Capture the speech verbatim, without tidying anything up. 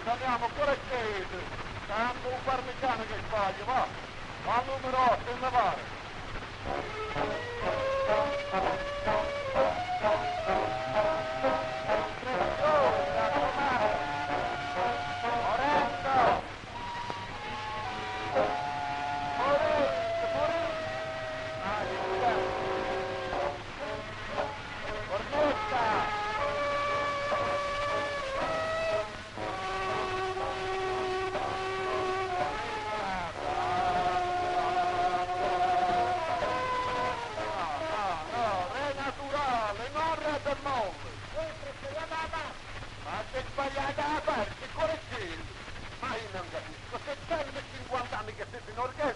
Torniamo ancora scesi. Tanto un parmigiano che sbaglia, va. Va al numero otto in lavare. Ma sei sbagliata a parte, correggendo! Ma io non capisco, se c'è cinquanta anni che siete in orchestra!